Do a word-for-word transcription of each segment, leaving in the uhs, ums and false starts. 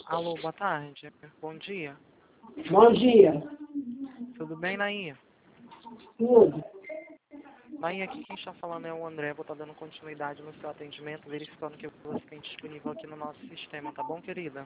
Alô, boa tarde. Bom dia. Bom dia. Tudo bem, Nainha? Tudo. Nainha, aqui quem está falando é o André. Vou estar dando continuidade no seu atendimento, verificando o que você tem disponível aqui no nosso sistema, tá bom, querida?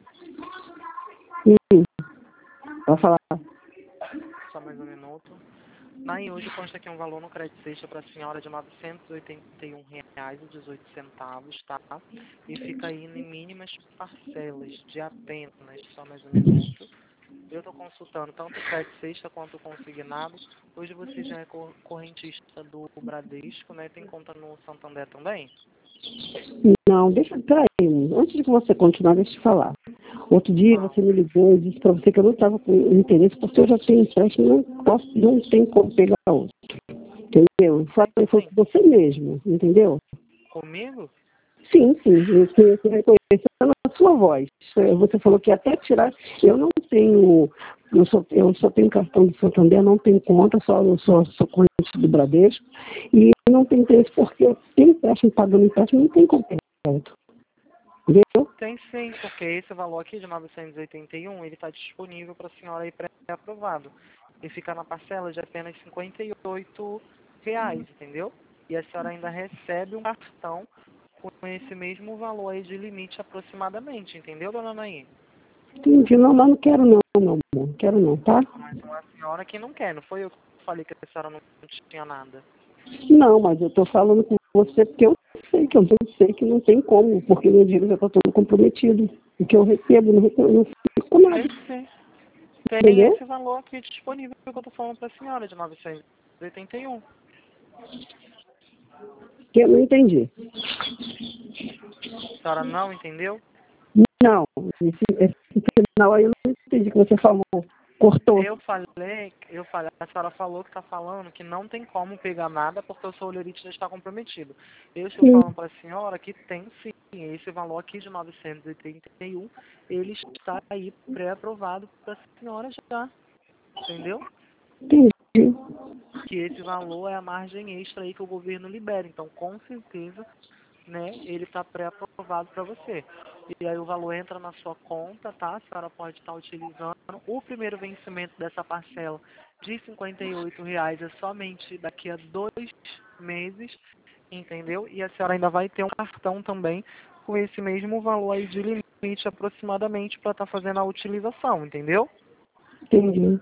Sim. Vou falar. Só mais um minuto. Nainha, hoje consta aqui um valor no crédito sexta para a senhora de novecentos e oitenta e um reais e dezoito centavos, tá? E fica aí em mínimas parcelas de apenas, só mais um minuto. Eu estou consultando tanto o crédito sexta quanto o consignado. Hoje você já é correntista do Bradesco, né? Tem conta no Santander também? Não, deixa, peraí. Antes de você continuar, deixa eu te falar. Outro dia Ah, você me ligou e disse para você que eu não estava com interesse porque eu já tenho empréstimo e não, posso, não tem como pegar outro. Entendeu? Foi, sim, foi sim. você mesmo, entendeu? Comigo? Sim, sim. Você reconheceu na sua voz. Você falou que até tirar. Eu não tenho. Eu só, eu só tenho cartão do Santander, não tenho conta, só, eu só sou corrente do Bradesco. E não tenho interesse porque eu tenho empréstimo, pagando empréstimo, não tem como pegar outro. Entendeu? Tem sim, porque esse valor aqui de novecentos e oitenta e um, ele está disponível para a senhora aí pré-aprovado. E fica na parcela de apenas cinquenta e oito reais, entendeu? E a senhora ainda recebe um cartão com esse mesmo valor aí de limite aproximadamente, entendeu, dona Naí? Entendi. Não, mas não quero não, não, amor. Não quero não, tá? Mas uma senhora que não quer, não foi eu que falei que a senhora não tinha nada. Não, mas eu estou falando com você porque eu sei que eu não sei que não tem como, porque meu dinheiro já está todo comprometido. O que eu recebo, não, recebo, não fico com nada. Tem sim. Tem Entendeu? esse valor aqui disponível que eu tô falando pra senhora, de novecentos e oitenta e um. Que eu não entendi. A senhora não entendeu? Não, esse, esse final aí eu não entendi que você falou. Cortou. Eu falei, eu falei, a senhora falou que tá falando que não tem como pegar nada porque o seu olheirite já está comprometido. Eu estou Sim, falando para a senhora que tem sim, esse valor aqui de novecentos e oitenta e um, ele está aí pré-aprovado para a senhora já, entendeu? entendi. Que esse valor é a margem extra aí que o governo libera. Então, com certeza, né, ele está pré-aprovado para você. E aí o valor entra na sua conta, tá? A senhora pode estar utilizando. O primeiro vencimento dessa parcela de cinquenta e oito reais é somente daqui a dois meses, entendeu? E a senhora ainda vai ter um cartão também com esse mesmo valor aí de limite aproximadamente para estar fazendo a utilização, entendeu? Entendi.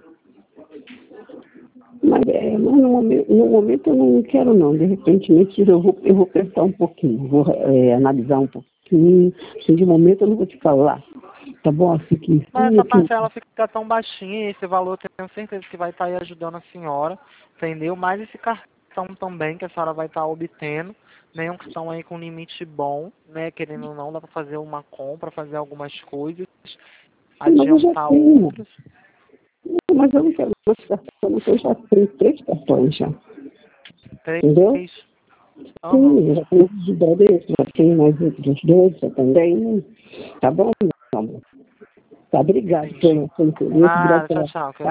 Mas, é, mas no, momento, no momento eu não quero não. De repente eu vou, eu vou pensar um pouquinho, vou é, analisar um pouquinho. Assim, de momento eu não vou te falar. Tá bom? Assim que Mas sim, essa aqui. parcela fica tão baixinha, esse valor eu tenho certeza que vai estar aí ajudando a senhora, entendeu? Mais esse cartão também que a senhora vai estar obtendo, né? Um cartão aí com limite bom, né? Querendo ou não, dá para fazer uma compra, fazer algumas coisas, Sim, mas eu já adiantar tenho. outras. Mas eu não quero mais cartão, eu já tenho três cartões já. Entendeu? Três. Aham. Sim, eu já tenho de Bradesco, já tenho mais outros dois já também. Tá bom, meu amor? Tá, obrigado Entendi. pelo, pelo interesse, obrigado Nada, tchau, pela tchau.